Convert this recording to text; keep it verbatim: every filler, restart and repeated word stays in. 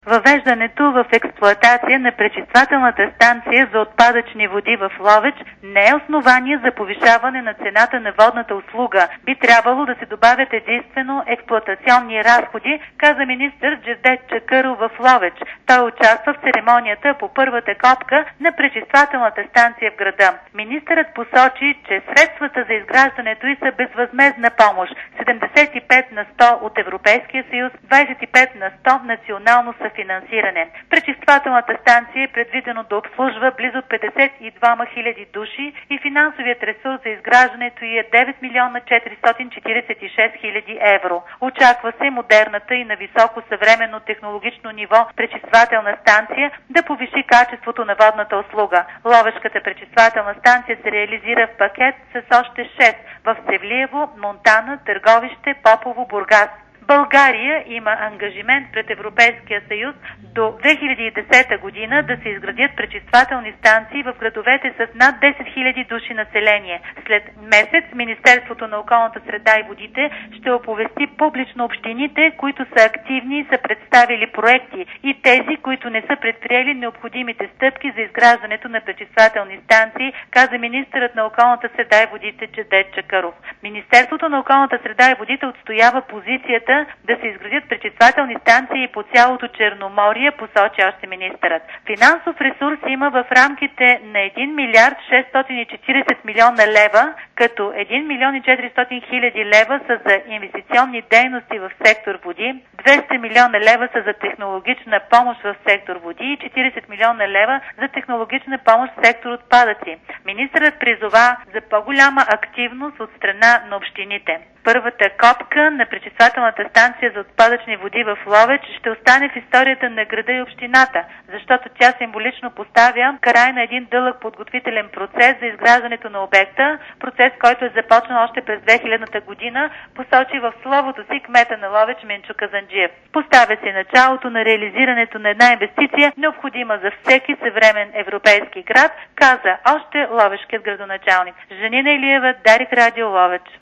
Въвеждането в експлоатация на пречиствателната станция за отпадъчни води в Ловеч не е основание за повишаване на цената на водната услуга. Би трябвало да се добавят единствено експлоатационни разходи, каза министър Джевдет Чакъров в Ловеч. Той участва в церемонията по първата копка на пречиствателната станция в града. Министърът посочи, че средствата за изграждането й са безвъзмездна помощ – седемдесет и пет на сто от Европейския съюз, двадесет и пет на сто национално съфинансиране. Пречиствателната станция е предвидено да обслужва близо петдесет и две хиляди души и финансовият ресурс за изграждането й е девет милиона четиристотин четиридесет и шест хиляди евро. Очаква се модерната и на високо съвременно технологично ниво пречиствателна станция да повиши качеството на водната услуга. Ловешката пречиствателна станция се реализира в пакет с още шест в Севлиево, Монтана, Търговище, Попово, Бургас. България има ангажимент пред Европейския съюз до две хиляди и десета година да се изградят пречиствателни станции в градовете с над десет хиляди души население. След месец Министерството на околната среда и водите ще оповести публично общините, които са активни и са представили проекти, и тези, които не са предприели необходимите стъпки за изграждането на пречиствателни станции, каза министърът на околната среда и водите Джевдет Чакъров. Министерството на околната среда и водите отстоява позицията да се изградят пречиствателни станции по цялото Черноморие, посочи още министърът. Финансов ресурс има в рамките на един милиард шестстотин и четиридесет милиона лева, като един милион и четиристотин хиляди лева са за инвестиционни дейности в сектор води, двеста милиона лева са за технологична помощ в сектор води и четиридесет милиона лева за технологична помощ в сектор отпадъци. Министърът призова за по-голяма активност от страна на общините. Първата копка на пречиствателната станция за отпадъчни води в Ловеч ще остане в историята на града и общината, защото тя символично поставя край на един дълъг подготвителен процес за изграждането на обекта, процес, който е започнал още през две хилядната година, посочи в словото си кмета на Ловеч Минчо Казанджиев. Поставя се началото на реализирането на една инвестиция, необходима за всеки съвремен европейски град, каза още ловешкият градоначалник. Жанина Илиева, Дарик Радио, Ловеч.